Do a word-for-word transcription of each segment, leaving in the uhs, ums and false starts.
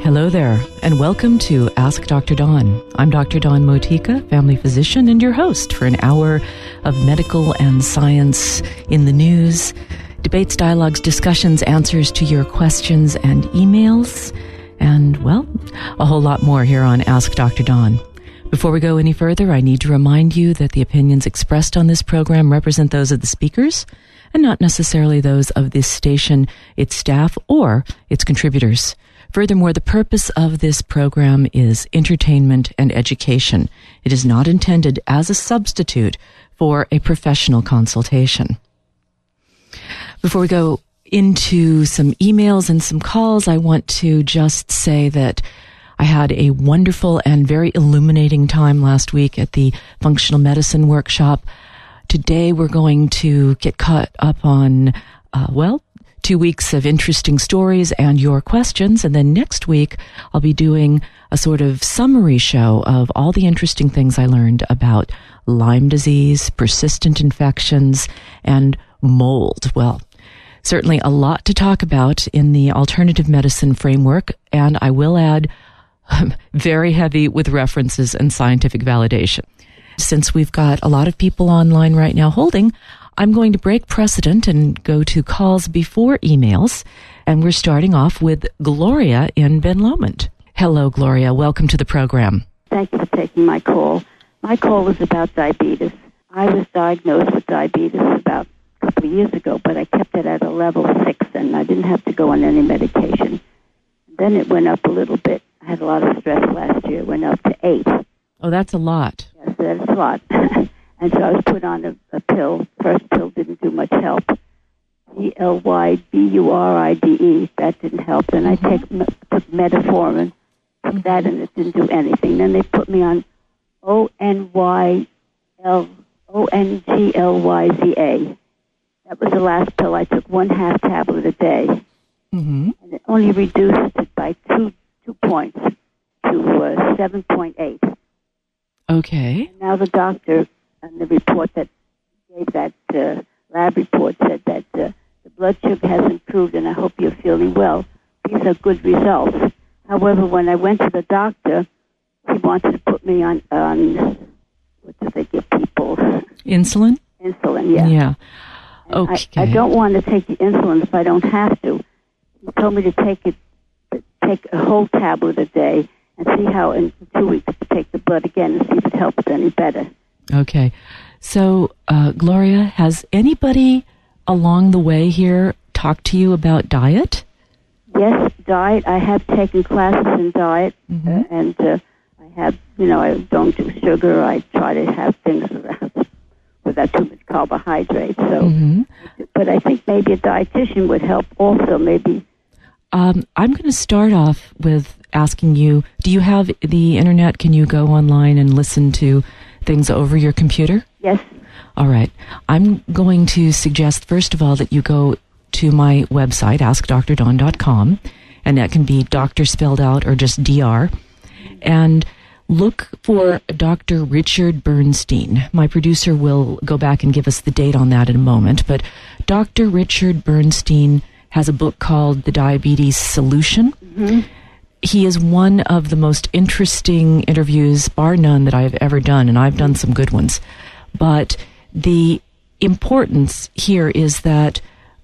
Hello there, and welcome to Ask Doctor Dawn. I'm Doctor Dawn Motika, family physician, and your host for an hour of medical and science in the news, debates, dialogues, discussions, answers to your questions and emails, and, well, a whole lot more here on Ask Doctor Dawn. Before we go any further, I need to remind you that the opinions expressed on this program represent those of the speakers and not necessarily those of this station, its staff, or its contributors. Furthermore, the purpose of this program is entertainment and education. It is not intended as a substitute for a professional consultation. Before we go into some emails and some calls, I want to just say that I had a wonderful and very illuminating time last week at the functional medicine workshop. Today we're going to get caught up on, uh, well, two weeks of interesting stories and your questions. And then next week, I'll be doing a sort of summary show of all the interesting things I learned about Lyme disease, persistent infections, and mold. Well, certainly a lot to talk about in the alternative medicine framework. And I will add, um, very heavy with references and scientific validation. Since we've got a lot of people online right now holding, I'm going to break precedent and go to calls before emails, and we're starting off with Gloria in Ben Lomond. Hello, Gloria. Welcome to the program. Thank you for taking my call. My call is about diabetes. I was diagnosed with diabetes about a couple of years ago, but I kept it at a level six, and I didn't have to go on any medication. Then it went up a little bit. I had a lot of stress last year. It went up to eight. Oh, that's a lot. Yes, that's a lot. And so I was put on a, a pill. First pill didn't do much help. G L Y B U R I D E. That didn't help. Then I take, took metformin. Took that and it didn't do anything. Then they put me on O N Y L O N G L Y Z A. That was the last pill. I took one half tablet a day. Mm-hmm. And it only reduced it by two two points to uh, seven point eight. Okay. And now the doctor, and the report that gave that uh, lab report said that uh, the blood sugar has improved, and I hope you're feeling well. These are good results. However, when I went to the doctor, he wanted to put me on, on what do they give people? Insulin? Insulin, yeah. Yeah. Okay. I, I don't want to take the insulin if I don't have to. He told me to take it, take a whole tablet a day, and see how in two weeks to take the blood again and see if it helps any better. Okay. So, uh, Gloria, has anybody along the way here talked to you about diet? Yes, diet. I have taken classes in diet, Mm-hmm. uh, and uh, I have, you know, I don't do sugar. I try to have things without, without too much carbohydrate. So, Mm-hmm. but I think maybe a dietitian would help also, maybe. Um, I'm going to start off with asking you, do you have the internet? Can you go online and listen to things over your computer? Yes. All right. I'm going to suggest, first of all, that you go to my website, ask dr dawn dot com, and that can be doctor spelled out or just D R, and look for Doctor Richard Bernstein. My producer will go back and give us the date on that in a moment, but Doctor Richard Bernstein has a book called The Diabetes Solution. Mm-hmm. He is one of the most interesting interviews, bar none, that I've ever done, and I've done some good ones. But the importance here is that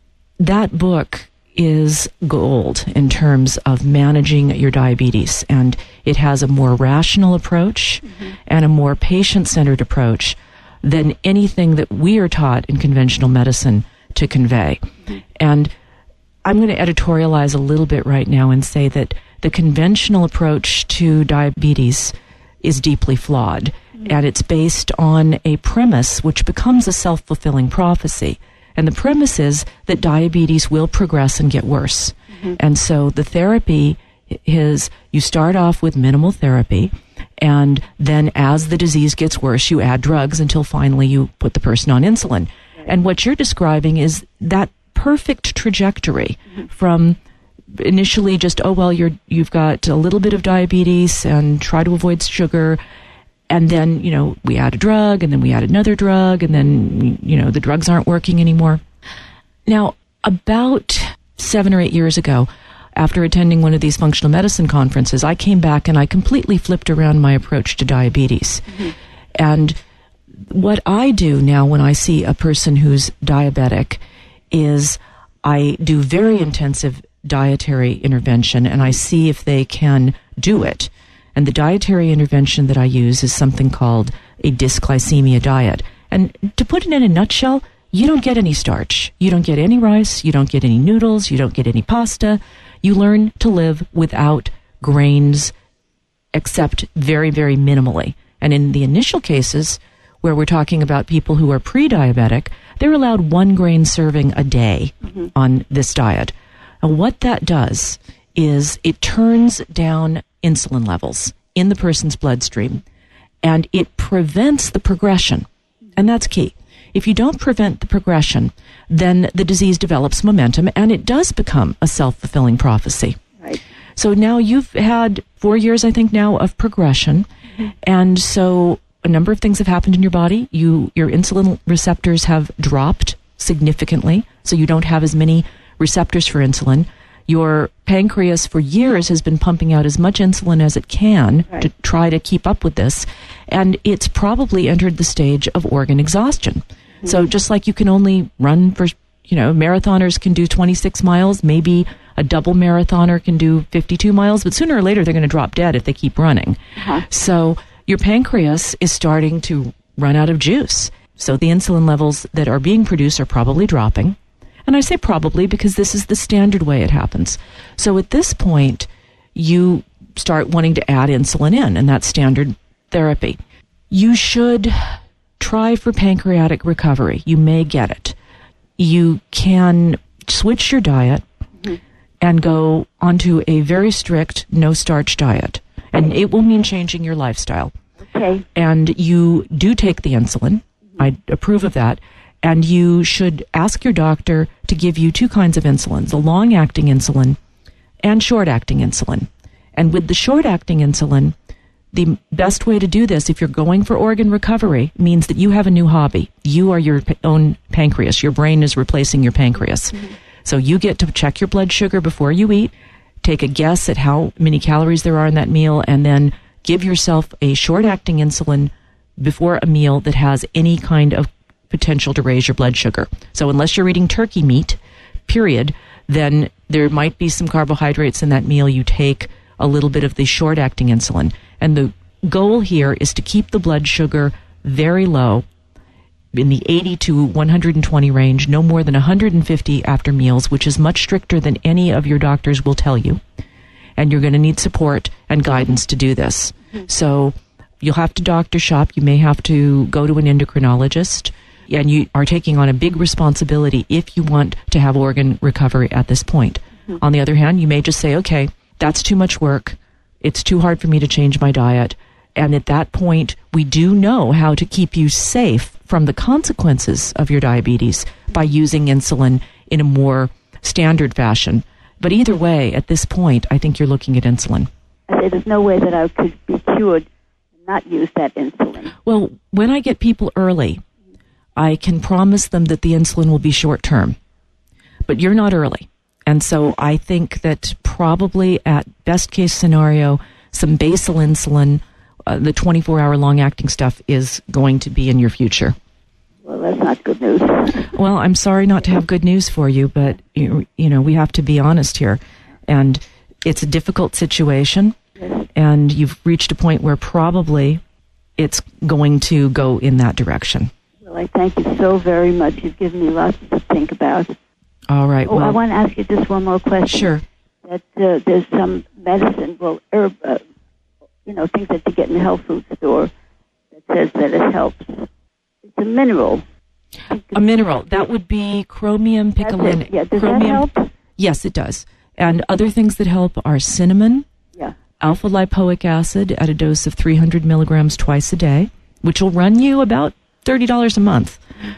that book is gold in terms of managing your diabetes, and it has a more rational approach mm-hmm. and a more patient-centered approach than anything that we are taught in conventional medicine to convey. Mm-hmm. And I'm going to editorialize a little bit right now and say that the conventional approach to diabetes is deeply flawed, mm-hmm. and it's based on a premise which becomes a self-fulfilling prophecy. And the premise is that diabetes will progress and get worse. Mm-hmm. And so the therapy is, you start off with minimal therapy, and then as the disease gets worse, you add drugs until finally you put the person on insulin. Right. And what you're describing is that perfect trajectory mm-hmm. from initially just, oh, well, you're, you've got a little bit of diabetes and try to avoid sugar. And then, you know, we add a drug, and then we add another drug, and then, you know, the drugs aren't working anymore. Now, about seven or eight years ago, after attending one of these functional medicine conferences, I came back and I completely flipped around my approach to diabetes. Mm-hmm. And what I do now when I see a person who's diabetic is I do very intensive dietary intervention, and I see if they can do it. And the dietary intervention that I use is something called a dysglycemia diet. And to put it in a nutshell, you don't get any starch. You don't get any rice. You don't get any noodles. You don't get any pasta. You learn to live without grains, except very, very minimally. And in the initial cases, where we're talking about people who are pre-diabetic, they're allowed one grain serving a day mm-hmm. on this diet. And what that does is it turns down insulin levels in the person's bloodstream, and it prevents the progression. And that's key. If you don't prevent the progression, then the disease develops momentum, and it does become a self-fulfilling prophecy. Right. So now you've had four years, I think, now of progression, mm-hmm. and so a number of things have happened in your body. You, your insulin receptors have dropped significantly, so you don't have as many receptors for insulin. Your pancreas for years has been pumping out as much insulin as it can right. to try to keep up with this, and it's probably entered the stage of organ exhaustion. Mm-hmm. So just like you can only run for, you know, marathoners can do twenty-six miles, maybe a double marathoner can do fifty-two miles, but sooner or later they're going to drop dead if they keep running. Uh-huh. So your pancreas is starting to run out of juice. So the insulin levels that are being produced are probably dropping. And I say probably because this is the standard way it happens. So at this point, you start wanting to add insulin in, and that's standard therapy. You should try for pancreatic recovery. You may get it. You can switch your diet mm-hmm. and go onto a very strict no-starch diet. And it will mean changing your lifestyle. Okay. And you do take the insulin. Mm-hmm. I approve of that. And you should ask your doctor to give you two kinds of insulin, the long-acting insulin and short-acting insulin. And with the short-acting insulin, the best way to do this, if you're going for organ recovery, means that you have a new hobby. You are your own pancreas. Your brain is replacing your pancreas. Mm-hmm. So you get to check your blood sugar before you eat, take a guess at how many calories there are in that meal, and then give yourself a short-acting insulin before a meal that has any kind of potential to raise your blood sugar. So unless you're eating turkey meat, period, then there might be some carbohydrates in that meal. You take a little bit of the short-acting insulin. And the goal here is to keep the blood sugar very low, in the eighty to one hundred twenty range, no more than one hundred fifty after meals, which is much stricter than any of your doctors will tell you. And you're going to need support and guidance to do this. Mm-hmm. So you'll have to doctor shop. You may have to go to an endocrinologist. And you are taking on a big responsibility if you want to have organ recovery at this point. Mm-hmm. On the other hand, you may just say, okay, that's too much work. It's too hard for me to change my diet. And at that point, we do know how to keep you safe from the consequences of your diabetes by using insulin in a more standard fashion. But either way, at this point, I think you're looking at insulin. I say there's no way that I could be cured and not use that insulin. Well, when I get people early, I can promise them that the insulin will be short-term. But you're not early. And so I think that probably at best-case scenario, some basal insulin, uh, the twenty-four hour long-acting stuff, is going to be in your future. Well, that's not good news. Well, I'm sorry not to have good news for you, but, you, you know, we have to be honest here. And it's a difficult situation, yes. And you've reached a point where probably it's going to go in that direction. Well, I thank you so very much. You've given me lots to think about. All right. Oh, well, I want to ask you just one more question. Sure. That uh, there's some medicine, well, herb, uh, you know, things that you get in the health food store that says that it helps. It's a mineral. A mineral. That would be chromium picolinate. Yeah, does chromium, that help? Yes, it does. And other things that help are cinnamon, yeah. alpha lipoic acid at a dose of three hundred milligrams twice a day, which will run you about thirty dollars a month.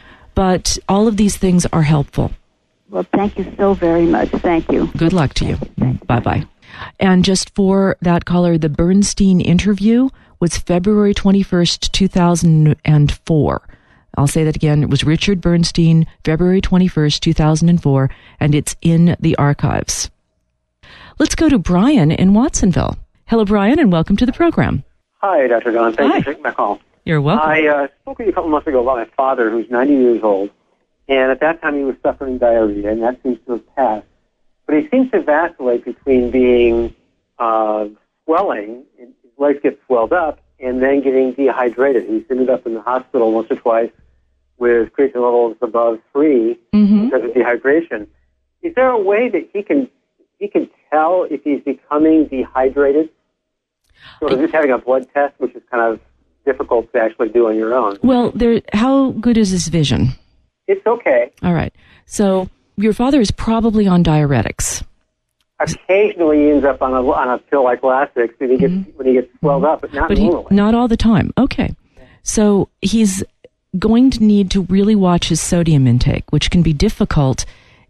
But all of these things are helpful. Well, thank you so very much. Thank you. Good luck to you. you. Bye-bye. And just for that caller, the Bernstein interview was February twenty-first, two thousand four. I'll say that again. It was Richard Bernstein, February twenty-first, two thousand four, and it's in the archives. Let's go to Brian in Watsonville. Hello, Brian, and welcome to the program. Hi, Doctor Don. Thank Hi. you for taking my call. You're welcome. I uh, spoke with you a couple months ago about my father, who's ninety years old, and at that time he was suffering diarrhea, and that seems to have passed. But he seems to vacillate between being uh, swelling, his legs get swelled up, and then getting dehydrated. He's ended up in the hospital once or twice with creatine levels above three mm-hmm. because of dehydration. Is there a way that he can he can tell if he's becoming dehydrated? Sort of just having a blood test, which is kind of difficult to actually do on your own. Well, there. How good is his vision? It's okay. All right. So your father is probably on diuretics. Occasionally he ends up on a, on a pill like Lasix when he gets, mm-hmm. when he gets swelled up, but not but he, normally. Not all the time. Okay. So he's going to need to really watch his sodium intake, which can be difficult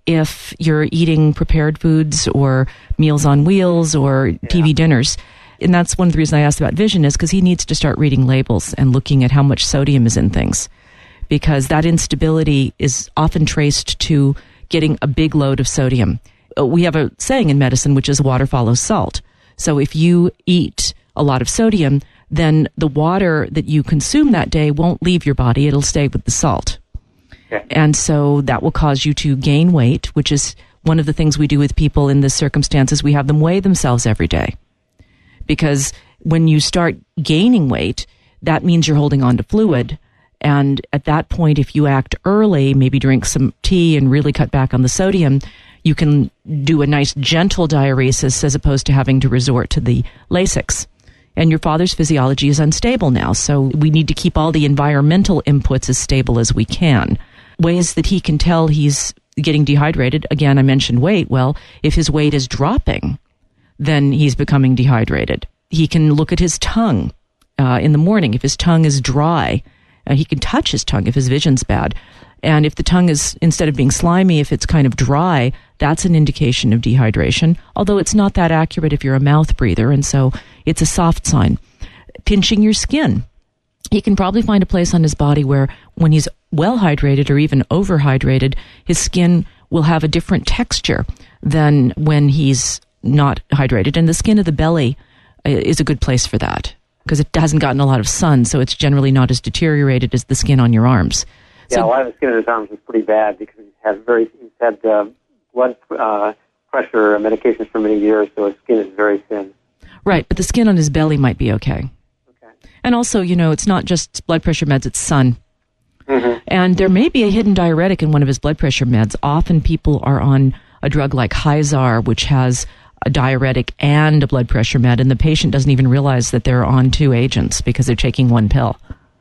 if you're eating prepared foods or meals on wheels or yeah. T V dinners. And that's one of the reasons I asked about vision, is because he needs to start reading labels and looking at how much sodium is in things, because that instability is often traced to getting a big load of sodium. We have a saying in medicine, which is water follows salt. So if you eat a lot of sodium, then the water that you consume that day won't leave your body. It'll stay with the salt. Okay. And so that will cause you to gain weight, which is one of the things we do with people in this circumstance, is we have them weigh themselves every day. Because when you start gaining weight, that means you're holding on to fluid. And at that point, if you act early, maybe drink some tea and really cut back on the sodium, you can do a nice gentle diuresis as opposed to having to resort to the Lasix. And your father's physiology is unstable now, so we need to keep all the environmental inputs as stable as we can. Ways that he can tell he's getting dehydrated, again, I mentioned weight. Well, if his weight is dropping, then he's becoming dehydrated. He can look at his tongue uh, in the morning. If his tongue is dry, uh, he can touch his tongue if his vision's bad. And if the tongue is, instead of being slimy, if it's kind of dry, that's an indication of dehydration, although it's not that accurate if you're a mouth breather, and so it's a soft sign. Pinching your skin. He can probably find a place on his body where when he's well hydrated or even overhydrated, his skin will have a different texture than when he's not hydrated. And the skin of the belly is a good place for that because it hasn't gotten a lot of sun, so it's generally not as deteriorated as the skin on your arms. Yeah, So, a lot of the skin on his arms is pretty bad because he's had very he's had uh, blood uh, pressure medications for many years, so his skin is very thin. right, but the skin on his belly might be okay. Okay. And also, you know, it's not just blood pressure meds, it's sun. Mm-hmm. And there may be a hidden diuretic in one of his blood pressure meds. Often people are on a drug like Hyzar, which has a diuretic and a blood pressure med, and the patient doesn't even realize that they're on two agents because they're taking one pill.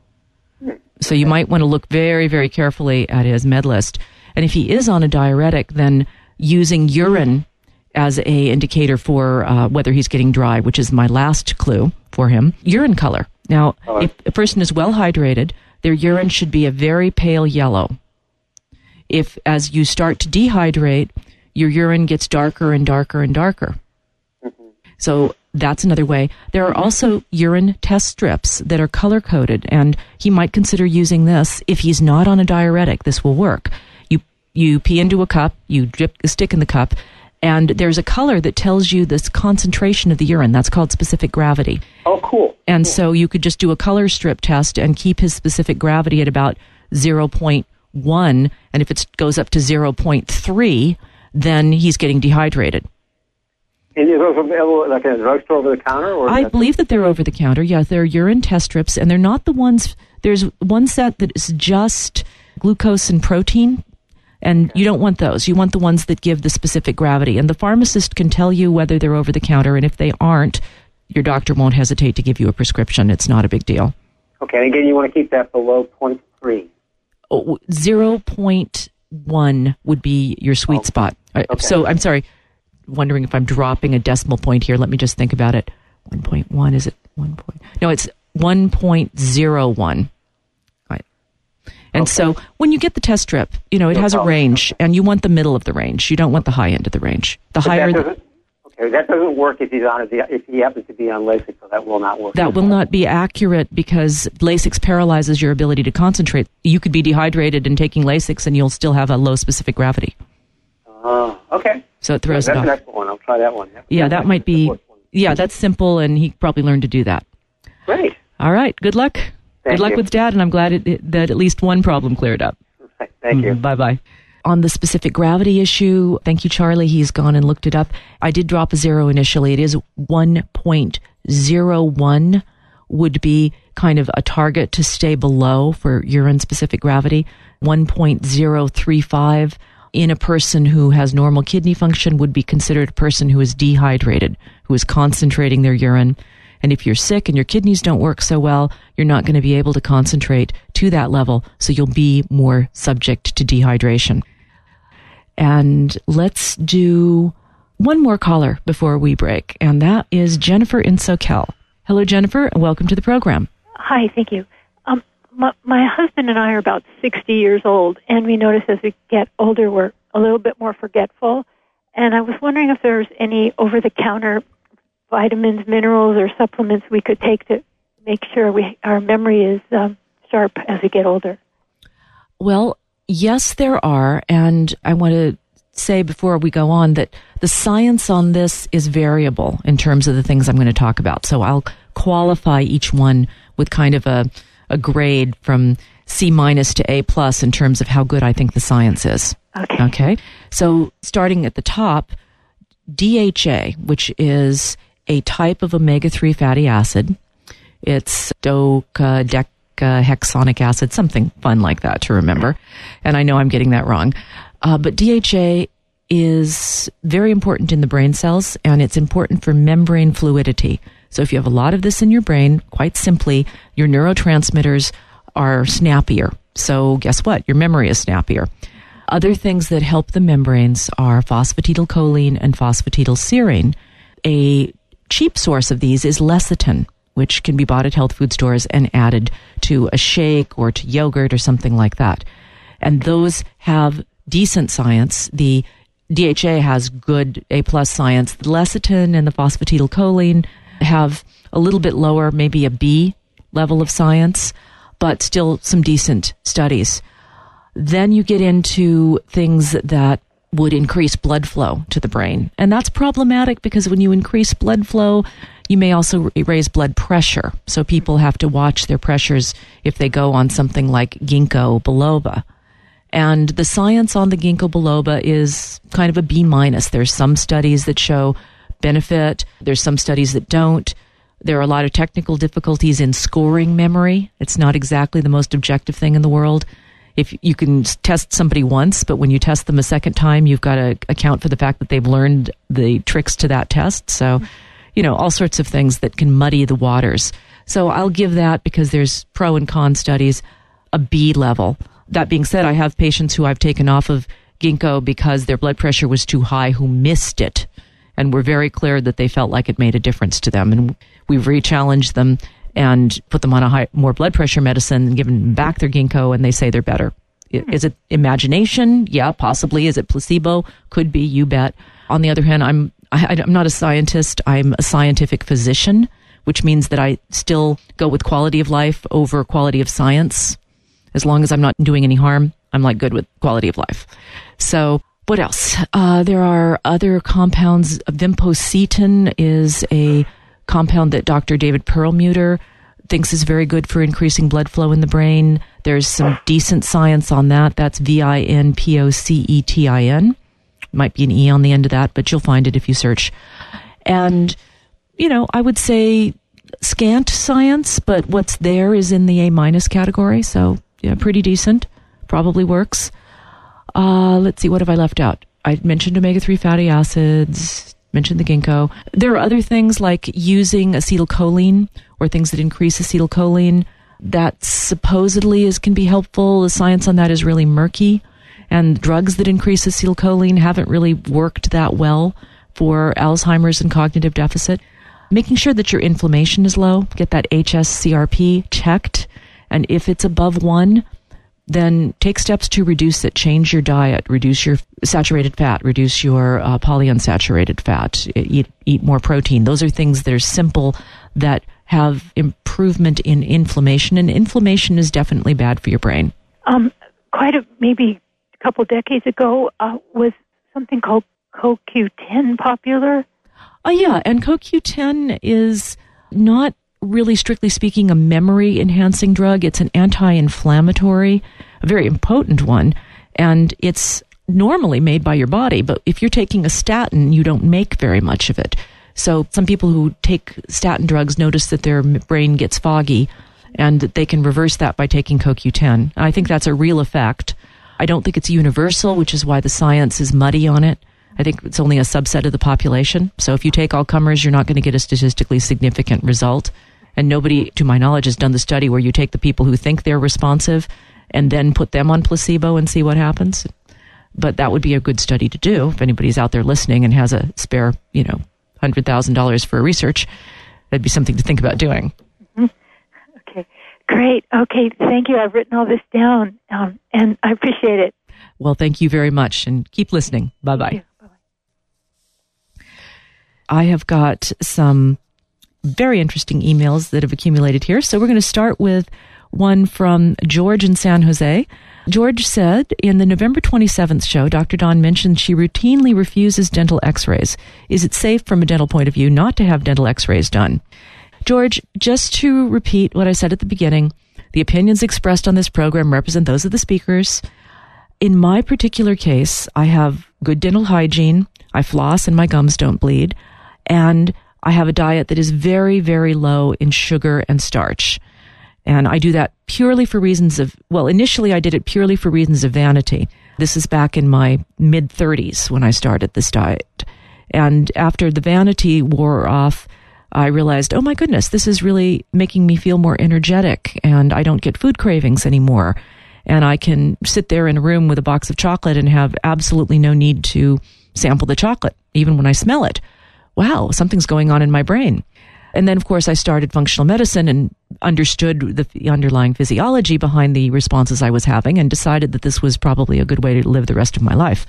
So you might want to look very, very carefully at his med list. And if he is on a diuretic, then using urine as a indicator for uh, whether he's getting dry, which is my last clue for him. Urine color. Now, Oh. if a person is well hydrated, their urine should be a very pale yellow. If, as you start to dehydrate, your urine gets darker and darker and darker. Mm-hmm. So that's another way. There are also urine test strips that are color-coded, and he might consider using this. If he's not on a diuretic, this will work. You you pee into a cup, you drip a stick in the cup, and there's a color that tells you this concentration of the urine. That's called specific gravity. Oh, cool. And cool. so you could just do a color strip test and keep his specific gravity at about zero point one, and if it goes up to zero point three, then he's getting dehydrated. And is those available like in a drugstore over the counter? Or I believe that they're over the counter. Yeah, they're urine test strips, and they're not the ones. There's one set that is just glucose and protein, and you don't want those. You want the ones that give the specific gravity. And the pharmacist can tell you whether they're over the counter, and if they aren't, your doctor won't hesitate to give you a prescription. It's not a big deal. Okay, and again, you want to keep that below zero point three. Oh, zero point one would be your sweet Oh, spot. okay. So I'm sorry, wondering if I'm dropping a decimal point here. Let me just think about it. one point one, is it one point? No, it's one point zero one. Right. And Okay. so when you get the test strip, you know, it No has problem. a range, and you want the middle of the range. You don't want the high end of the range. The But higher that the, doesn't, okay, that doesn't work if he's on a, if he happens to be on Lasix, so that will not work. that will not be accurate because Lasix paralyzes your ability to concentrate. You could be dehydrated and taking Lasix, and you'll still have a low specific gravity. Oh, Oh, okay. So it throws yeah, it off. That's an excellent one. I'll try that one. Yeah, yeah that might be, yeah, that's simple, and he probably learned to do that. Great. All right. Good luck. Thank Good luck you. with Dad, and I'm glad it, it, that at least one problem cleared up. Thank you. Mm, bye-bye. On the specific gravity issue, thank you, Charlie. He's gone and looked it up. I did drop a zero initially. It is one point zero one would be kind of a target to stay below for urine-specific gravity. one point zero three five in a person who has normal kidney function would be considered a person who is dehydrated, who is concentrating their urine. And if you're sick and your kidneys don't work so well, you're not going to be able to concentrate to that level, so you'll be more subject to dehydration. And let's do one more caller before we break, and that is Jennifer in SoCal. Hello, Jennifer, and welcome to the program. Hi, thank you. Um, my, my husband and I are about sixty years old, and we notice as we get older we're a little bit more forgetful. And I was wondering if there's any over-the-counter vitamins, minerals, or supplements we could take to make sure we our memory is um, sharp as we get older. Well, yes, there are, and I want to say before we go on that the science on this is variable in terms of the things I'm going to talk about. So I'll qualify each one with kind of a, a grade from C minus to A plus in terms of how good I think the science is. Okay. Okay. So starting at the top, D H A, which is a type of omega three fatty acid. It's docadecahexonic acid, something fun like that to remember. And I know I'm getting that wrong. Uh, but D H A is very important in the brain cells, and it's important for membrane fluidity. So if you have a lot of this in your brain, quite simply, your neurotransmitters are snappier. So guess what? Your memory is snappier. Other things that help the membranes are phosphatidylcholine and phosphatidylserine. A cheap source of these is lecithin, which can be bought at health food stores and added to a shake or to yogurt or something like that. And those have decent science. The D H A has good A-plus science. The lecithin and the phosphatidylcholine have a little bit lower, maybe a B level of science, but still some decent studies. Then you get into things that would increase blood flow to the brain. And that's problematic because when you increase blood flow, you may also raise blood pressure. So people have to watch their pressures if they go on something like ginkgo biloba. And the science on the ginkgo biloba is kind of a B minus. There's some studies that show benefit. There's some studies that don't. There are a lot of technical difficulties in scoring memory. It's not exactly the most objective thing in the world. If you can test somebody once, but when you test them a second time, you've got to account for the fact that they've learned the tricks to that test. So, you know, all sorts of things that can muddy the waters. So I'll give that, because there's pro and con studies, a B level. That being said, I have patients who I've taken off of ginkgo because their blood pressure was too high who missed it and were very clear that they felt like it made a difference to them. And we've re-challenged them and put them on a high, more blood pressure medicine and given them back their ginkgo, and they say they're better. Is it imagination? Yeah, possibly. Is it placebo? Could be, you bet. On the other hand, I'm I, I'm not a scientist. I'm a scientific physician, which means that I still go with quality of life over quality of science. As long as I'm not doing any harm, I'm like good with quality of life. So what else? Uh, there are other compounds. Vinpocetine is a compound that Doctor David Perlmutter thinks is very good for increasing blood flow in the brain. There's some decent science on that. That's V I N P O C E T I N. Might be an E on the end of that, but you'll find it if you search. And, you know, I would say scant science, but what's there is in the A minus category. So, yeah, pretty decent. Probably works. Uh, let's see, what have I left out? I mentioned omega three fatty acids, mentioned the ginkgo. There are other things like using acetylcholine or things that increase acetylcholine. That supposedly is can be helpful. The science on that is really murky. And drugs that increase acetylcholine haven't really worked that well for Alzheimer's and cognitive deficit. Making sure that your inflammation is low, get that H S C R P checked. And if it's above one, then take steps to reduce it. Change your diet, reduce your saturated fat, reduce your uh, polyunsaturated fat, eat, eat more protein. Those are things that are simple that have improvement in inflammation. And inflammation is definitely bad for your brain. Um, quite a, maybe a couple decades ago, uh, was something called C O Q ten popular? Oh, yeah. And C O Q ten is not really, strictly speaking, a memory-enhancing drug. It's an anti-inflammatory, a very potent one. And it's normally made by your body. But if you're taking a statin, you don't make very much of it. So some people who take statin drugs notice that their brain gets foggy, and that they can reverse that by taking C O Q ten. I think that's a real effect. I don't think it's universal, which is why the science is muddy on it. I think it's only a subset of the population. So if you take all comers, you're not going to get a statistically significant result. And nobody, to my knowledge, has done the study where you take the people who think they're responsive and then put them on placebo and see what happens. But that would be a good study to do if anybody's out there listening and has a spare, you know, one hundred thousand dollars for research. That'd be something to think about doing. Mm-hmm. Okay, great. Okay, thank you. I've written all this down, um, and I appreciate it. Well, thank you very much, and keep listening. Bye-bye. I have got some very interesting emails that have accumulated here. So we're going to start with one from George in San Jose. George said, in the November twenty-seventh show, Doctor Dawn mentioned she routinely refuses dental x-rays. Is it safe from a dental point of view not to have dental x-rays done? George, just to repeat what I said at the beginning, the opinions expressed on this program represent those of the speakers. In my particular case, I have good dental hygiene. I floss and my gums don't bleed. And I have a diet that is very, very low in sugar and starch. And I do that purely for reasons of, well, initially I did it purely for reasons of vanity. This is back in my mid-thirties when I started this diet. And after the vanity wore off, I realized, oh my goodness, this is really making me feel more energetic, and I don't get food cravings anymore. And I can sit there in a room with a box of chocolate and have absolutely no need to sample the chocolate, even when I smell it. Wow, something's going on in my brain. And then, of course, I started functional medicine and understood the underlying physiology behind the responses I was having and decided that this was probably a good way to live the rest of my life.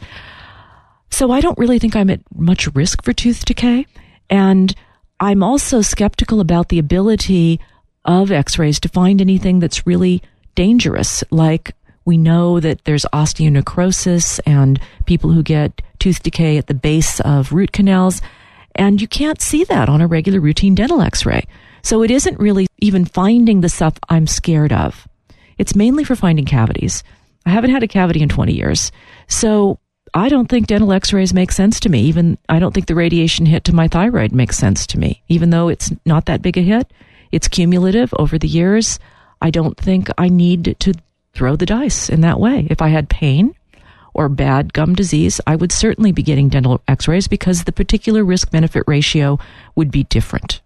So I don't really think I'm at much risk for tooth decay. And I'm also skeptical about the ability of x-rays to find anything that's really dangerous. Like, we know that there's osteonecrosis and people who get tooth decay at the base of root canals. And you can't see that on a regular routine dental x-ray. So it isn't really even finding the stuff I'm scared of. It's mainly for finding cavities. I haven't had a cavity in twenty years. So I don't think dental x-rays make sense to me. Even I don't think the radiation hit to my thyroid makes sense to me. Even though it's not that big a hit, it's cumulative over the years. I don't think I need to throw the dice in that way. If I had pain or bad gum disease, I would certainly be getting dental x-rays because the particular risk-benefit ratio would be different.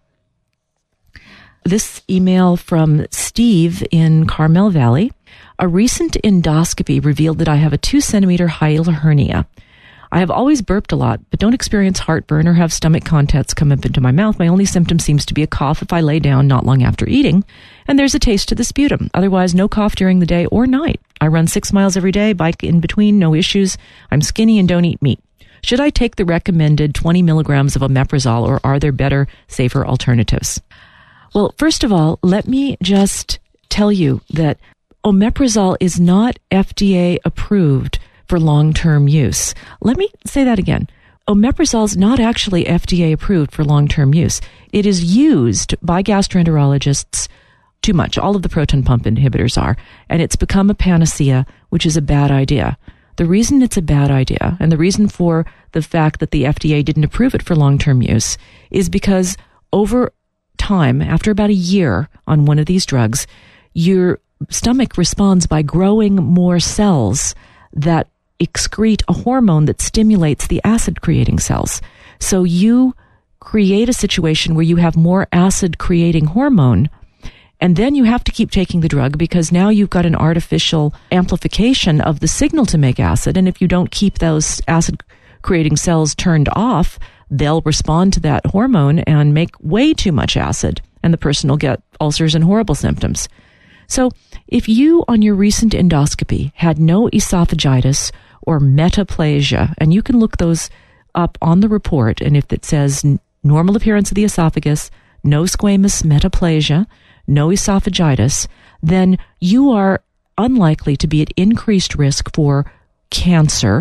This email from Steve in Carmel Valley. A recent endoscopy revealed that I have a two centimeter hiatal hernia. I have always burped a lot, but don't experience heartburn or have stomach contents come up into my mouth. My only symptom seems to be a cough if I lay down not long after eating, and there's a taste to the sputum. Otherwise, no cough during the day or night. I run six miles every day, bike in between, no issues. I'm skinny and don't eat meat. Should I take the recommended twenty milligrams of omeprazole, or are there better, safer alternatives? Well, first of all, let me just tell you that omeprazole is not F D A approved for long-term use. Let me say that again. Omeprazole is not actually F D A approved for long-term use. It is used by gastroenterologists too much. All of the proton pump inhibitors are, and it's become a panacea, which is a bad idea. The reason it's a bad idea, and the reason for the fact that the F D A didn't approve it for long-term use, is because over time, after about a year on one of these drugs, your stomach responds by growing more cells that excrete a hormone that stimulates the acid-creating cells. So you create a situation where you have more acid-creating hormone, and then you have to keep taking the drug because now you've got an artificial amplification of the signal to make acid, and if you don't keep those acid-creating cells turned off, they'll respond to that hormone and make way too much acid, and the person will get ulcers and horrible symptoms. So if you, on your recent endoscopy, had no esophagitis or metaplasia, and you can look those up on the report, and if it says normal appearance of the esophagus, no squamous metaplasia, no esophagitis, then you are unlikely to be at increased risk for cancer,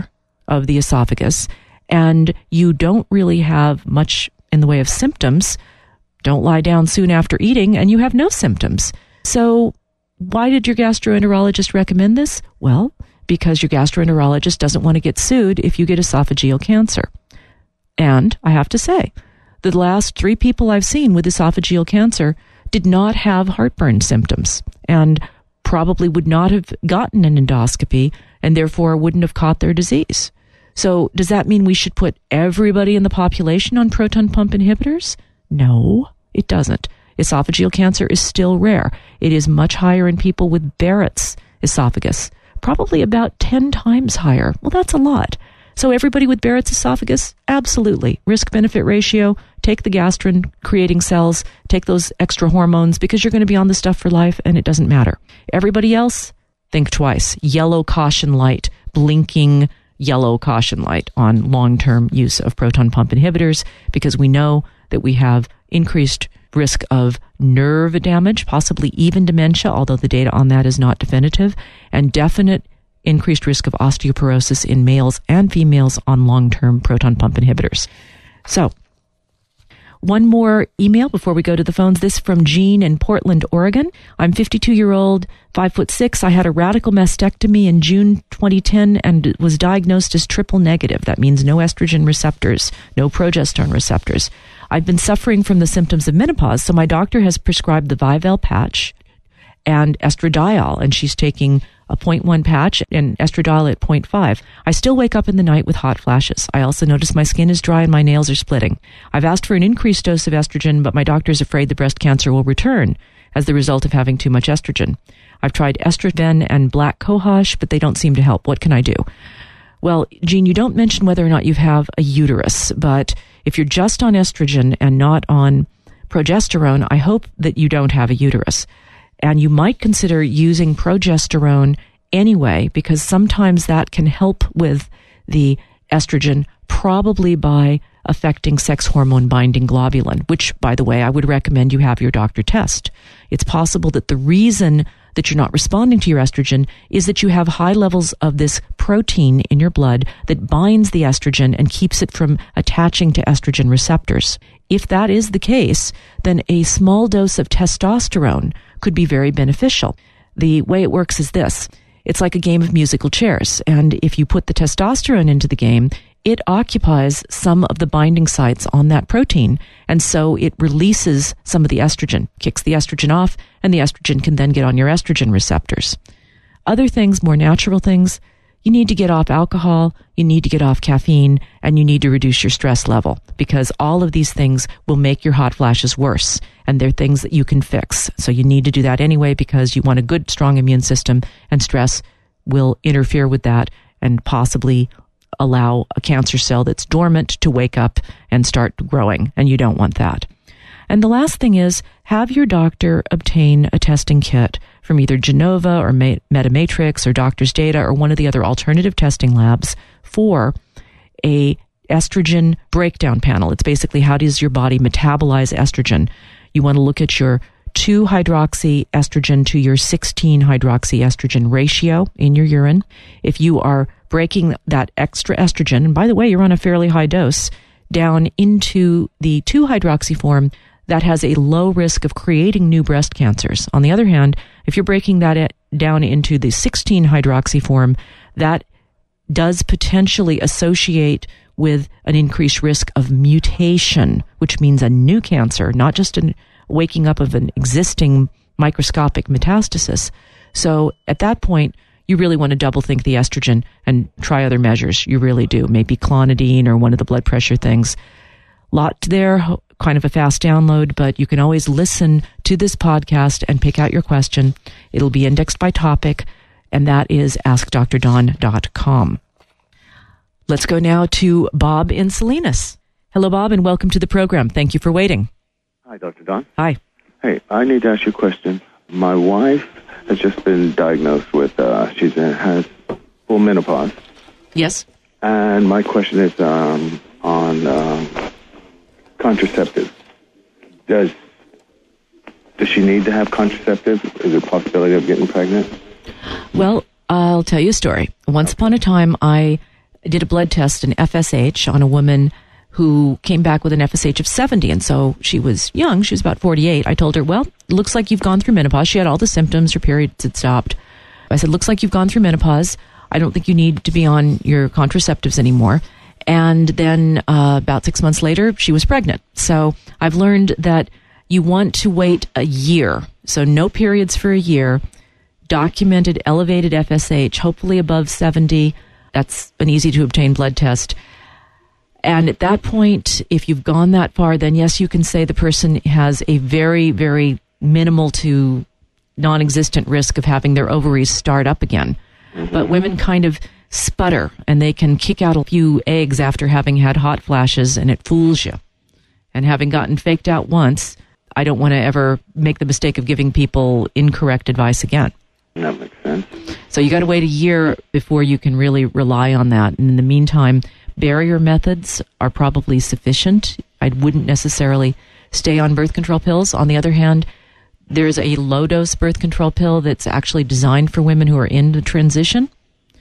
of the esophagus, and you don't really have much in the way of symptoms, don't lie down soon after eating, and you have no symptoms. So why did your gastroenterologist recommend this? Well, because your gastroenterologist doesn't want to get sued if you get esophageal cancer. And I have to say, the last three people I've seen with esophageal cancer did not have heartburn symptoms and probably would not have gotten an endoscopy and therefore wouldn't have caught their disease. So does that mean we should put everybody in the population on proton pump inhibitors? No, it doesn't. Esophageal cancer is still rare. It is much higher in people with Barrett's esophagus, probably about ten times higher. Well, that's a lot. So everybody with Barrett's esophagus, absolutely. Risk-benefit ratio, take the gastrin-creating cells, take those extra hormones, because you're going to be on the stuff for life, and it doesn't matter. Everybody else, think twice. Yellow caution light, blinking yellow caution light on long-term use of proton pump inhibitors, because we know that we have increased risk of nerve damage, possibly even dementia, although the data on that is not definitive, and definite increased risk of osteoporosis in males and females on long-term proton pump inhibitors. So, one more email before we go to the phones. This from Jean in Portland, Oregon. I'm fifty-two-year-old, five foot six. I had a radical mastectomy in June twenty ten and was diagnosed as triple negative. That means no estrogen receptors, no progesterone receptors. I've been suffering from the symptoms of menopause, so my doctor has prescribed the Vivel patch and estradiol, and she's taking a zero point one patch and estradiol at zero point five. I still wake up in the night with hot flashes. I also notice my skin is dry and my nails are splitting. I've asked for an increased dose of estrogen, but my doctor is afraid the breast cancer will return as the result of having too much estrogen. I've tried estrogen and black cohosh, but they don't seem to help. What can I do? Well, Jean, you don't mention whether or not you have a uterus, but if you're just on estrogen and not on progesterone, I hope that you don't have a uterus. And you might consider using progesterone anyway, because sometimes that can help with the estrogen, probably by affecting sex hormone binding globulin, which, by the way, I would recommend you have your doctor test. It's possible that the reason that you're not responding to your estrogen is that you have high levels of this protein in your blood that binds the estrogen and keeps it from attaching to estrogen receptors. If that is the case, then a small dose of testosterone could be very beneficial. The way it works is this. It's like a game of musical chairs, and if you put the testosterone into the game, it occupies some of the binding sites on that protein, and so it releases some of the estrogen, kicks the estrogen off, and the estrogen can then get on your estrogen receptors. Other things, more natural things, you need to get off alcohol, you need to get off caffeine, and you need to reduce your stress level, because all of these things will make your hot flashes worse, and they're things that you can fix. So you need to do that anyway, because you want a good, strong immune system, and stress will interfere with that and possibly allow a cancer cell that's dormant to wake up and start growing, and you don't want that. And the last thing is, have your doctor obtain a testing kit from either Genova or Metamatrix or Doctor's Data or one of the other alternative testing labs for a estrogen breakdown panel. It's basically, how does your body metabolize estrogen? You want to look at your two hydroxy estrogen to your sixteen hydroxy estrogen ratio in your urine. If you are breaking that extra estrogen, and by the way, you're on a fairly high dose, down into the two hydroxy form, that has a low risk of creating new breast cancers. On the other hand, if you're breaking that down into the sixteen hydroxy form, that does potentially associate with an increased risk of mutation, which means a new cancer, not just a waking up of an existing microscopic metastasis. So at that point, you really want to double think the estrogen and try other measures. You really do. Maybe clonidine or one of the blood pressure things. Lot there, kind of a fast download, but you can always listen to this podcast and pick out your question. It'll be indexed by topic, and that is ask dr dawn dot com. Let's go now to Bob in Salinas. Hello, Bob, and welcome to the program. Thank you for waiting. Hi, Doctor Dawn. Hi. Hey, I need to ask you a question. My wife has just been diagnosed with, uh, she has full menopause. Yes. And my question is um, on um, contraceptives. Does does she need to have contraceptives? Is there a possibility of getting pregnant? Well, I'll tell you a story. Once upon a time, I did a blood test, an F S H, on a woman who came back with an F S H of seventy. And so she was young. She was about forty-eight. I told her, well, it looks like you've gone through menopause. She had all the symptoms. Her periods had stopped. I said, looks like you've gone through menopause. I don't think you need to be on your contraceptives anymore. And then uh, about six months later, she was pregnant. So I've learned that you want to wait a year. So no periods for a year, documented elevated F S H, hopefully above seventy. That's an easy to obtain blood test. And at that point, if you've gone that far, then yes, you can say the person has a very, very minimal to non-existent risk of having their ovaries start up again. Mm-hmm. But women kind of sputter, and they can kick out a few eggs after having had hot flashes, and it fools you. And having gotten faked out once, I don't want to ever make the mistake of giving people incorrect advice again. That makes sense. So you got to wait a year before you can really rely on that. And in the meantime, barrier methods are probably sufficient. I wouldn't necessarily stay on birth control pills. On the other hand, there's a low-dose birth control pill that's actually designed for women who are in the transition.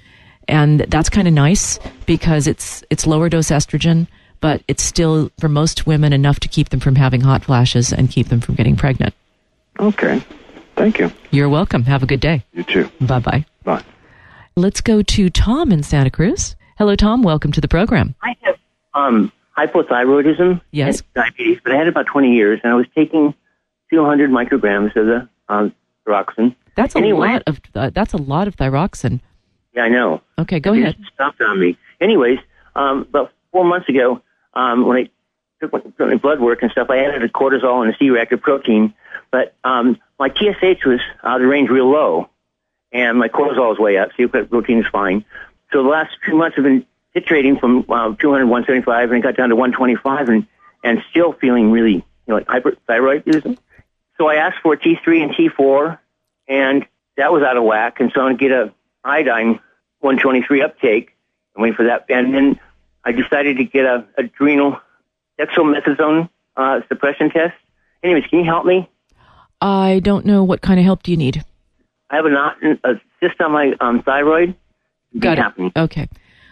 And that's kind of nice because it's it's lower dose estrogen, but it's still, for most women, enough to keep them from having hot flashes and keep them from getting pregnant. Okay. Thank you. You're welcome. Have a good day. You too. Bye-bye. Bye. Let's go to Tom in Santa Cruz. Hello, Tom. Welcome to the program. I have um, hypothyroidism Yes. and diabetes, but I had it about twenty years, and I was taking two hundred micrograms of the um, thyroxine. That's a anyway, lot of uh, that's a lot of thyroxine. Yeah, I know. Okay, go it ahead. Just stopped on me. Anyways, um, about four months ago, um, when I took my, took my blood work and stuff, I added a cortisol and a C-reactive protein, but um, my T S H was out of range real low, and my cortisol is way up. C-reactive protein is fine. So the last few months have been titrating from uh, two hundred, one seventy-five, and it got down to one twenty-five, and, and still feeling really, you know, like hyperthyroidism. So I asked for T three and T four, and that was out of whack, and so I'm going to get a iodine one twenty-three uptake. I'm waiting for that. And then I decided to get a adrenal dexamethasone uh, suppression test. Anyways, can you help me? I don't know, what kind of help do you need? I have a, knot, a cyst on my um, thyroid. Got it. Happening. Okay.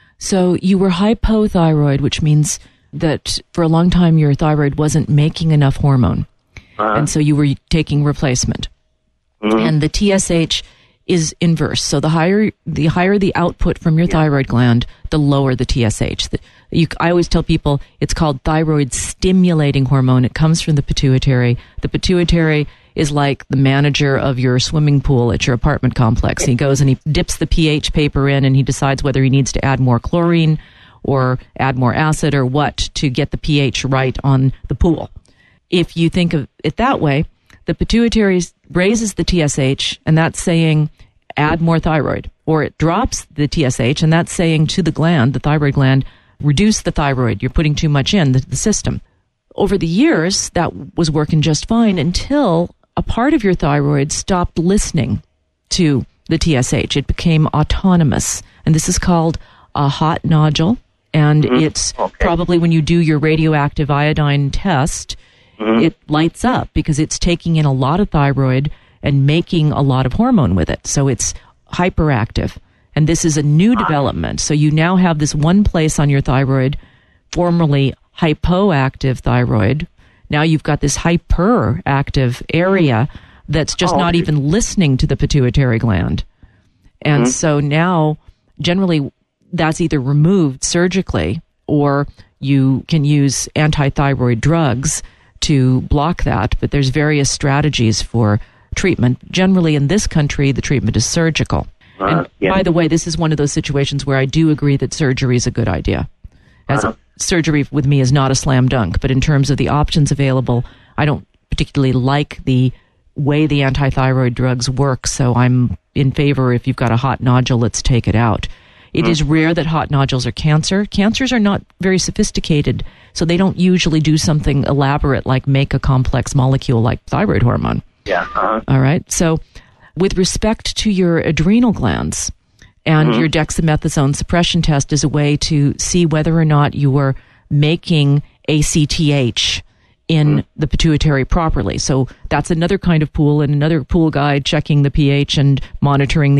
So you were hypothyroid, which means that for a long time your thyroid wasn't making enough hormone. Uh-huh. And so you were taking replacement. Mm-hmm. And the T S H is inverse. So the higher the higher the output from your yeah. thyroid gland, the lower the T S H. The, you, I always tell people it's called thyroid stimulating hormone. It comes from the pituitary. The pituitary is like the manager of your swimming pool at your apartment complex. He goes and he dips the pH paper in, and he decides whether he needs to add more chlorine or add more acid or what to get the pH right on the pool. If you think of it that way, the pituitary raises the T S H, and that's saying add more thyroid. Or it drops the T S H, and that's saying to the gland, the thyroid gland, reduce the thyroid. You're putting too much in the, the system. Over the years, that was working just fine until a part of your thyroid stopped listening to the T S H. It became autonomous. And this is called a hot nodule. And mm-hmm. it's okay. probably when you do your radioactive iodine test, mm-hmm. it lights up because it's taking in a lot of thyroid and making a lot of hormone with it. So it's hyperactive. And this is a new ah. development. So you now have this one place on your thyroid, formerly hypoactive thyroid. Now you've got this hyperactive area that's just oh, not even listening to the pituitary gland. And mm-hmm. so now, generally, that's either removed surgically, or you can use anti-thyroid drugs to block that. But there's various strategies for treatment. Generally, in this country, the treatment is surgical. Uh, and yeah. by the way, this is one of those situations where I do agree that surgery is a good idea. As uh-huh. a, surgery with me is not a slam dunk, but in terms of the options available, I don't particularly like the way the anti-thyroid drugs work, so I'm in favor, if you've got a hot nodule, let's take it out. It mm-hmm. is rare that hot nodules are cancer. Cancers are not very sophisticated, so they don't usually do something elaborate like make a complex molecule like thyroid hormone. Yeah. Uh-huh. All right. So with respect to your adrenal glands, and mm-hmm. your dexamethasone suppression test is a way to see whether or not you are making A C T H in mm-hmm. the pituitary properly. So that's another kind of pool, and another pool guide checking the pH and monitoring the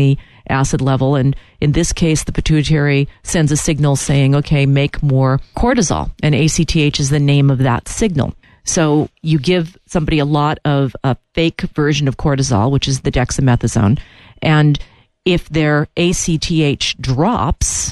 acid level. And in this case, the pituitary sends a signal saying, okay, make more cortisol. And A C T H is the name of that signal. So you give somebody a lot of a fake version of cortisol, which is the dexamethasone. And if their A C T H drops,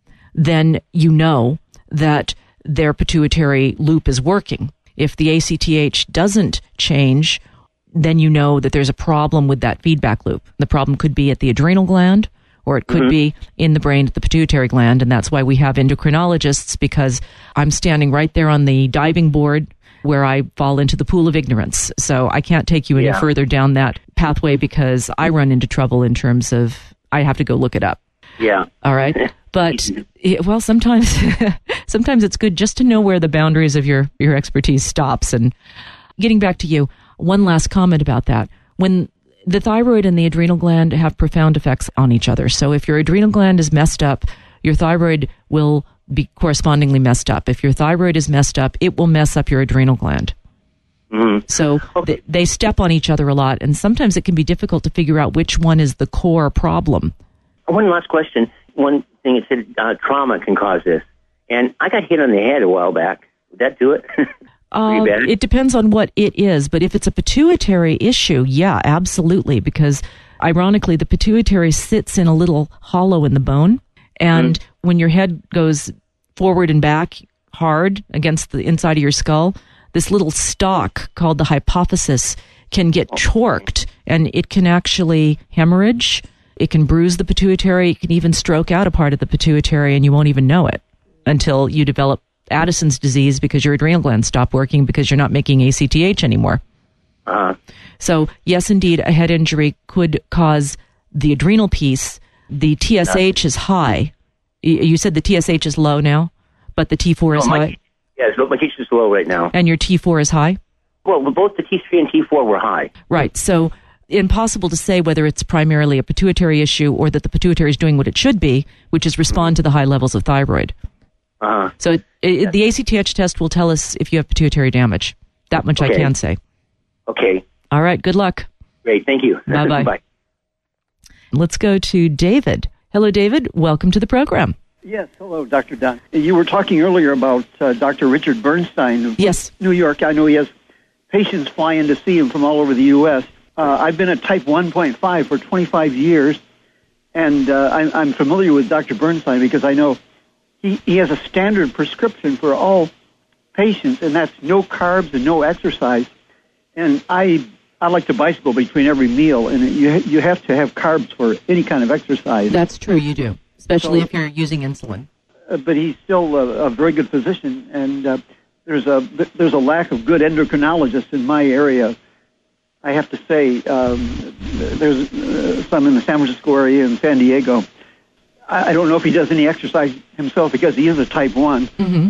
then you know that their pituitary loop is working. If the A C T H doesn't change, then you know that there's a problem with that feedback loop. The problem could be at the adrenal gland, or it could mm-hmm. be in the brain at the pituitary gland. And that's why we have endocrinologists, because I'm standing right there on the diving board where I fall into the pool of ignorance. So I can't take you any yeah. further down that pathway, because I run into trouble in terms of I have to go look it up. Yeah. All right. But, it, well, sometimes sometimes it's good just to know where the boundaries of your, your expertise stops. And getting back to you, one last comment about that. When the thyroid and the adrenal gland have profound effects on each other. So if your adrenal gland is messed up, your thyroid will be correspondingly messed up. If your thyroid is messed up, it will mess up your adrenal gland. Mm-hmm. So okay. th- they step on each other a lot, and sometimes it can be difficult to figure out which one is the core problem. One last question. One thing it said uh, trauma can cause this. And I got hit on the head a while back. Would that do it? uh, it depends on what it is. But if it's a pituitary issue, yeah, absolutely. Because ironically, the pituitary sits in a little hollow in the bone. And mm-hmm. when your head goes forward and back hard against the inside of your skull, this little stalk called the hypophysis can get torqued, and it can actually hemorrhage. It can bruise the pituitary. It can even stroke out a part of the pituitary, and you won't even know it until you develop Addison's disease because your adrenal glands stop working because you're not making A C T H anymore. Uh-huh. So, yes, indeed, a head injury could cause the adrenal piece. The T S H is high. You said the T S H is low now, but the T four is oh, my, high? Yes, but my T is low right now. And your T four is high? Well, both the T three and T four were high. Right. So impossible to say whether it's primarily a pituitary issue or that the pituitary is doing what it should be, which is respond to the high levels of thyroid. Uh-huh. So it, it, the A C T H test will tell us if you have pituitary damage. That much okay. I can say. Okay. All right. Good luck. Great. Thank you. Bye-bye. Bye. Let's go to David. Hello, David. Welcome to the program. Yes, hello, Doctor Don. You were talking earlier about uh, Doctor Richard Bernstein of yes. New York. I know he has patients fly in to see him from all over the U S Uh, I've been at type one point five for twenty-five years, and uh, I'm, I'm familiar with Doctor Bernstein because I know he, he has a standard prescription for all patients, and that's no carbs and no exercise. And I I like to bicycle between every meal, and you you have to have carbs for any kind of exercise. That's true, you do, especially so, if you're using insulin. Uh, but he's still a, a very good physician, and uh, there's a there's a lack of good endocrinologists in my area. I have to say, um, there's uh, some in the San Francisco area and San Diego. I, I don't know if he does any exercise himself because he is a type one. Mm-hmm.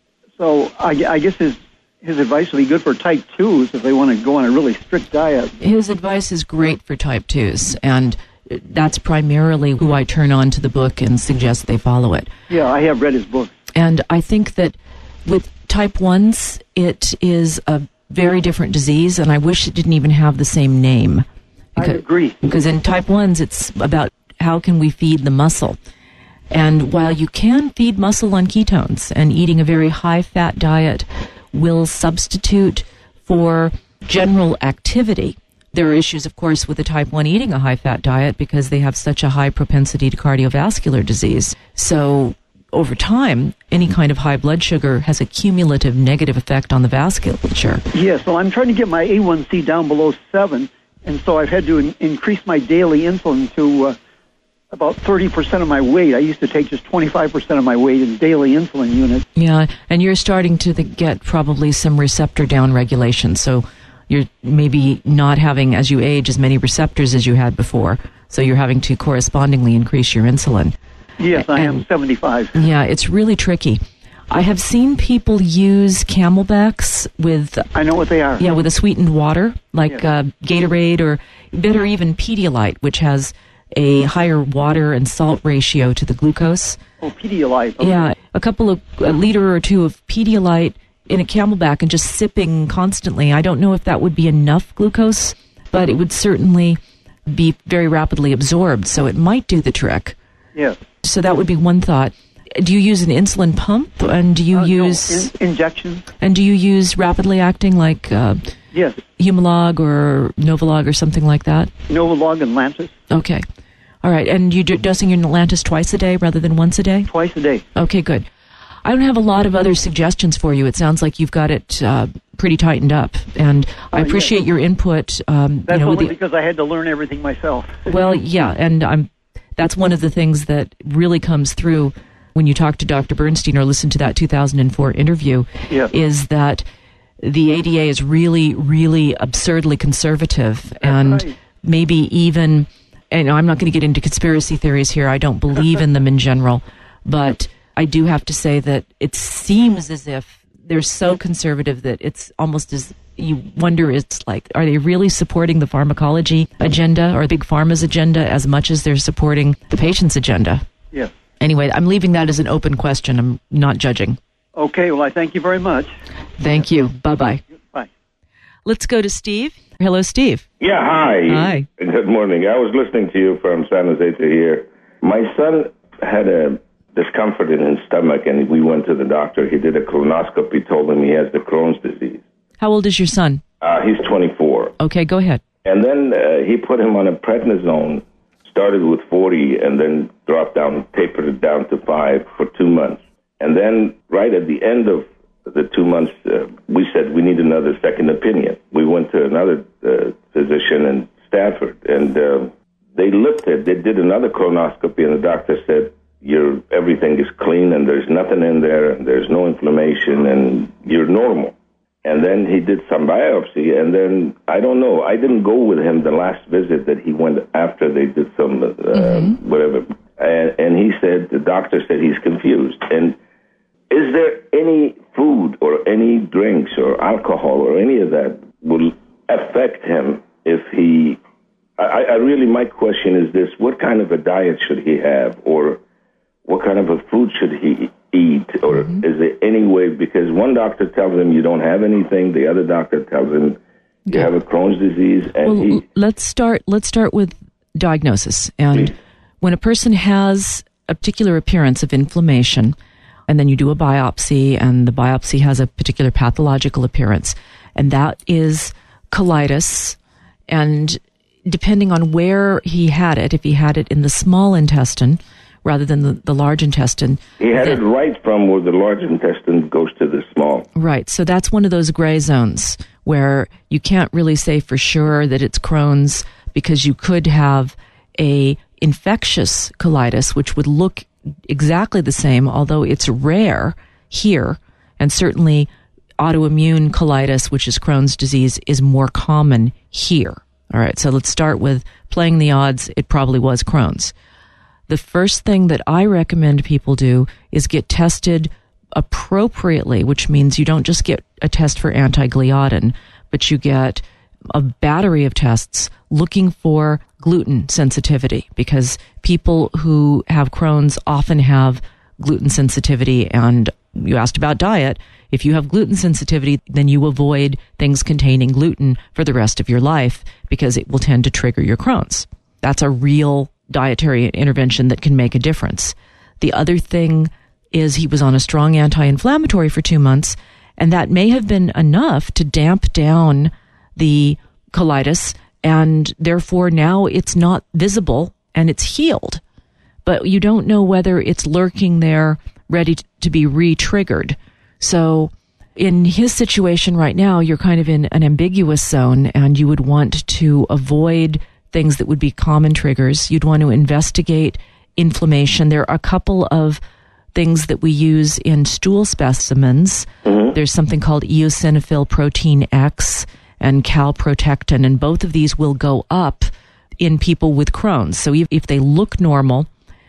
So I, I guess his his advice would be good for type twos if they want to go on a really strict diet. His advice is great for type twos, and that's primarily who I turn on to the book and suggest they follow it. Yeah, I have read his book. And I think that with type ones, it is a very different disease, and I wish it didn't even have the same name. Because, I agree. Because in type ones, it's about how can we feed the muscle. And while you can feed muscle on ketones, and eating a very high-fat diet will substitute for general activity, there are issues, of course, with the type one eating a high-fat diet because they have such a high propensity to cardiovascular disease. So over time, any kind of high blood sugar has a cumulative negative effect on the vasculature. Yes, well, I'm trying to get my A one C down below seven, and so I've had to in- increase my daily insulin to uh, about thirty percent of my weight. I used to take just twenty-five percent of my weight in daily insulin units. Yeah, and you're starting to the, get probably some receptor downregulation, so you're maybe not having, as you age, as many receptors as you had before, so you're having to correspondingly increase your insulin. Yes, I and, am seventy-five. Yeah, it's really tricky. I have seen people use Camelbacks with... I know what they are. Yeah, with a sweetened water, like yes. uh, Gatorade, or better even Pedialyte, which has a higher water and salt ratio to the glucose. Oh, Pedialyte. Okay. Yeah, a couple of, a liter or two of Pedialyte in a Camelback and just sipping constantly. I don't know if that would be enough glucose, but it would certainly be very rapidly absorbed, so it might do the trick. Yes. So that would be one thought. Do you use an insulin pump, and do you uh, use no, in- injection? And do you use rapidly acting like uh, yes, Humalog or Novolog or something like that? Novolog and Lantus. Okay, all right. And you do dosing your Lantus twice a day rather than once a day? Twice a day. Okay, good. I don't have a lot of other suggestions for you. It sounds like you've got it uh, pretty tightened up, and I appreciate yeah. your input. Um, That's you know, only the, because I had to learn everything myself. Well, yeah, and I'm. That's one of the things that really comes through when you talk to Doctor Bernstein or listen to that two thousand four interview, yeah. is that the A D A is really, really absurdly conservative. That's and right. Maybe even, and I'm not going to get into conspiracy theories here, I don't believe in them in general, but I do have to say that it seems as if they're so conservative that it's almost as, you wonder, it's like, are they really supporting the pharmacology agenda or Big Pharma's agenda as much as they're supporting the patient's agenda? Yeah. Anyway, I'm leaving that as an open question. I'm not judging. Okay, well, I thank you very much. Thank you. Bye-bye. Bye. Let's go to Steve. Hello, Steve. Yeah, hi. Hi. Good morning. I was listening to you from San Jose to here. My son had a discomfort in his stomach, and we went to the doctor. He did a colonoscopy, told him he has the Crohn's disease. How old is your son? Uh, he's twenty-four. Okay, go ahead. And then uh, he put him on a prednisone, started with forty, and then dropped down, tapered it down to five for two months. And then right at the end of the two months, uh, we said we need another second opinion. We went to another uh, physician in Stanford, and uh, they looked at, they did another colonoscopy, and the doctor said, Your everything is clean, and there's nothing in there, and there's no inflammation, and you're normal. And then he did some biopsy, and then, I don't know, I didn't go with him the last visit that he went after they did some, uh, mm-hmm. whatever. And, and he said, the doctor said he's confused. And is there any food or any drinks or alcohol or any of that will affect him if he, I, I really, my question is this, what kind of a diet should he have, or what kind of a food should he eat, or mm-hmm. is there any way, because one doctor tells him you don't have anything, the other doctor tells him you yeah. have a Crohn's disease, and well, he... Let's start, let's start with diagnosis. And Please. When a person has a particular appearance of inflammation, and then you do a biopsy, and the biopsy has a particular pathological appearance, and that is colitis, and depending on where he had it, if he had it in the small intestine rather than the, the large intestine. He had that, it right from where the large intestine goes to the small. Right, so that's one of those gray zones where you can't really say for sure that it's Crohn's, because you could have a infectious colitis, which would look exactly the same, although it's rare here, and certainly autoimmune colitis, which is Crohn's disease, is more common here. All right, so let's start with playing the odds. It probably was Crohn's. The first thing that I recommend people do is get tested appropriately, which means you don't just get a test for anti-gliadin, but you get a battery of tests looking for gluten sensitivity, because people who have Crohn's often have gluten sensitivity. And you asked about diet. If you have gluten sensitivity, then you avoid things containing gluten for the rest of your life, because it will tend to trigger your Crohn's. That's a real dietary intervention that can make a difference. The other thing is he was on a strong anti-inflammatory for two months, and that may have been enough to damp down the colitis, and therefore now it's not visible and it's healed. But you don't know whether it's lurking there, ready to be re-triggered. So in his situation right now, you're kind of in an ambiguous zone, and you would want to avoid things that would be common triggers. You'd want to investigate inflammation. There are a couple of things that we use in stool specimens. Mm-hmm. There's something called eosinophil protein X and calprotectin, and both of these will go up in people with Crohn's. So if, if they look normal,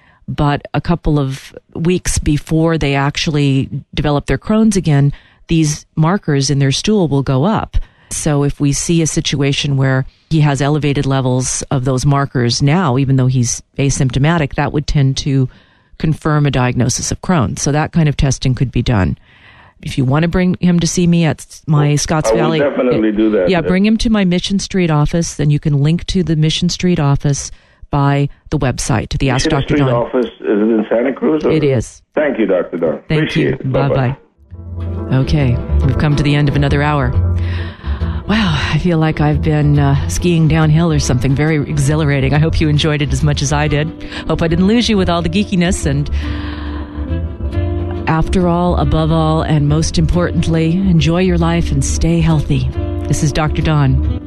but a couple of weeks before they actually develop their Crohn's again, these markers in their stool will go up. So if we see a situation where he has elevated levels of those markers now, even though he's asymptomatic, that would tend to confirm a diagnosis of Crohn's. So that kind of testing could be done. if you want to bring him to see me at my Scotts I will Valley, definitely it, do that. Yeah, bring him to my Mission Street office. Then you can link to the Mission Street office by the website to the Ask Mission Doctor Street Don. office, is it in Santa Cruz? Or? It is. Thank you, Doctor Don. Thank Appreciate you. it. Bye Bye-bye. bye. Okay, we've come to the end of another hour. Wow, I feel like I've been uh, skiing downhill or something. Very exhilarating. I hope you enjoyed it as much as I did. Hope I didn't lose you with all the geekiness. And after all, above all, and most importantly, enjoy your life and stay healthy. This is Doctor Don.